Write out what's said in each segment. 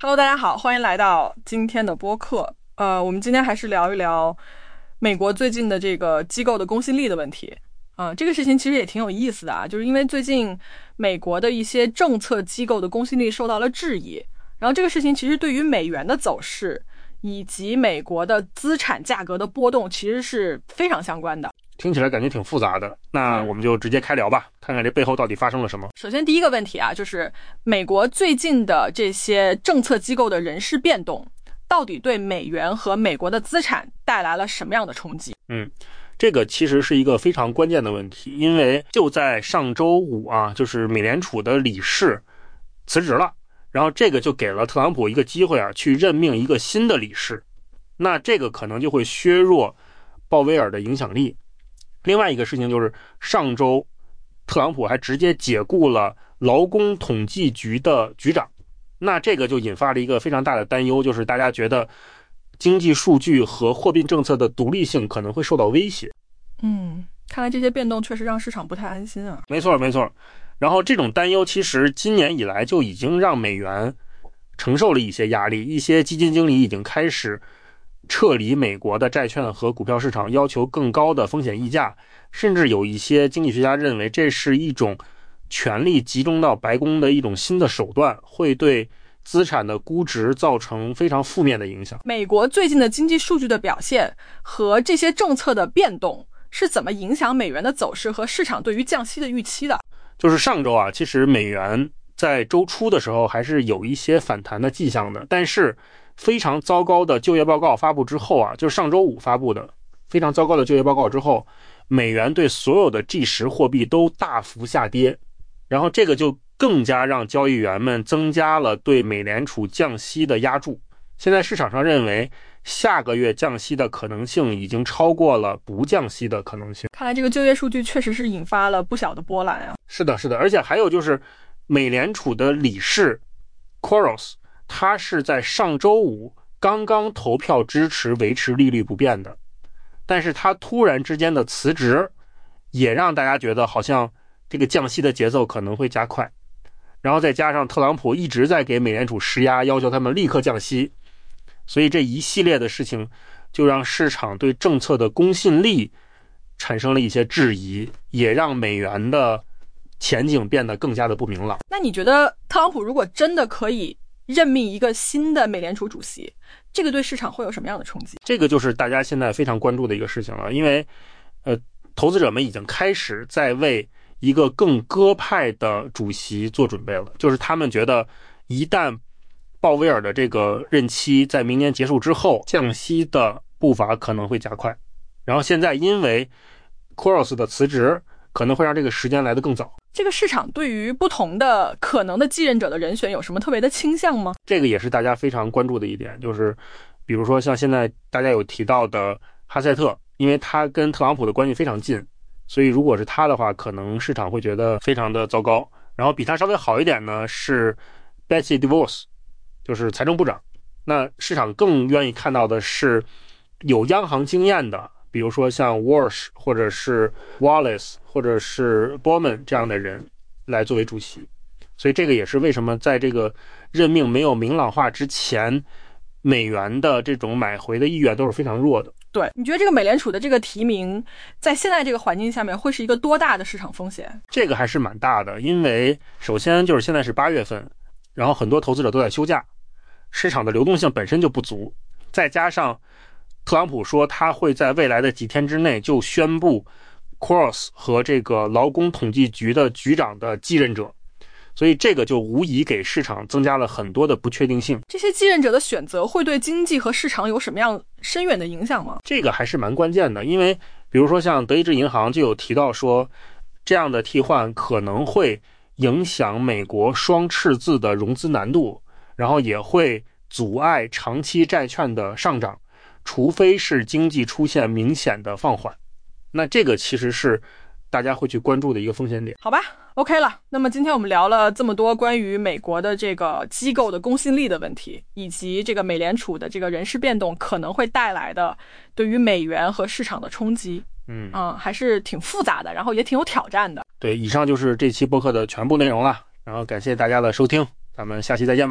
Hello， 大家好，欢迎来到今天的播客。我们今天还是聊一聊美国最近的这个机构的公信力的问题。这个事情其实也挺有意思的啊，就是因为最近美国的一些政策机构的公信力受到了质疑，然后这个事情其实对于美元的走势以及美国的资产价格的波动其实是非常相关的。 听起来感觉挺复杂的，那我们就直接开聊吧，看看这背后到底发生了什么。 首先第一个问题啊，就是美国最近的这些政策机构的人事变动到底对美元和美国的资产带来了什么样的冲击？ 这个其实是一个非常关键的问题，因为就在上周五啊，就是美联储的理事辞职了，然后这个就给了特朗普一个机会啊，去任命一个新的理事，那这个可能就会削弱鲍威尔的影响力。另外一个事情就是上周特朗普还直接解雇了劳工统计局的局长，那这个就引发了一个非常大的担忧，就是大家觉得经济数据和货币政策的独立性可能会受到威胁。 看来这些变动确实让市场不太安心啊。 没错。然后这种担忧其实今年以来就已经让美元承受了一些压力，一些基金经理已经开始撤离美国的债券和股票市场，要求更高的风险溢价，甚至有一些经济学家认为这是一种权力集中到白宫的一种新的手段，会对资产的估值造成非常负面的影响。 美国最近的经济数据的表现和这些政策的变动是怎么影响美元的走势和市场对于降息的预期的？ 就是上周啊，其实美元在周初的时候还是有一些反弹的迹象的，但是非常糟糕的就业报告发布之后啊，就是上周五发布的非常糟糕的就业报告之后，美元对所有的 G10 货币都大幅下跌，然后这个就更加让交易员们增加了对美联储降息的压注。现在市场上认为下个月降息的可能性已经超过了不降息的可能性。 看来这个就业数据确实是引发了不小的波澜啊。 是的，而且还有就是美联储的理事 Quarles， 他是在上周五刚刚投票支持维持利率不变的，但是他突然之间的辞职也让大家觉得好像这个降息的节奏可能会加快，然后再加上特朗普一直在给美联储施压，要求他们立刻降息，所以这一系列的事情就让市场对政策的公信力产生了一些质疑，也让美元的前景变得更加的不明朗。 那你觉得特朗普如果真的可以任命一个新的美联储主席，这个对市场会有什么样的冲击？ 这个就是大家现在非常关注的一个事情了，因为投资者们已经开始在为一个更鸽派的主席做准备了，就是他们觉得一旦鲍威尔的这个任期在明年结束之后，降息的步伐可能会加快，然后现在因为 Quarles 的辞职可能会让这个时间来得更早。 这个市场对于不同的可能的继任者的人选有什么特别的倾向吗？ 这个也是大家非常关注的一点，就是比如说像现在大家有提到的哈塞特，因为他跟特朗普的关系非常近，所以如果是他的话，可能市场会觉得非常的糟糕。然后比他稍微好一点呢是 Betsy DeVos， 就是财政部长，那市场更愿意看到的是有央行经验的，比如说像 Walsh 或者是 Wallace 或者是 Bowman 这样的人来作为主席。所以这个也是为什么在这个任命没有明朗化之前，美元的这种买回的意愿都是非常弱的。 对，你觉得这个美联储的这个提名在现在这个环境下面会是一个多大的市场风险？ 这个还是蛮大的，因为首先就是现在是8月份，然后很多投资者都在休假，市场的流动性本身就不足，再加上特朗普说他会在未来的几天之内就宣布 Quarles 和这个劳工统计局的局长的继任者，所以这个就无疑给市场增加了很多的不确定性。 这些继任者的选择会对经济和市场有什么样深远的影响吗？ 这个还是蛮关键的，因为比如说像德意志银行就有提到说，这样的替换可能会影响美国双赤字的融资难度，然后也会阻碍长期债券的上涨，除非是经济出现明显的放缓。那这个其实是大家会去关注的一个风险点。 好吧 OK 了，那么今天我们聊了这么多关于美国的这个机构的公信力的问题，以及这个美联储的这个人事变动可能会带来的对于美元和市场的冲击。还是挺复杂的，然后也挺有挑战的。 对，以上就是这期播客的全部内容了，然后感谢大家的收听，咱们下期再见吧。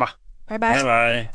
拜拜。 拜拜。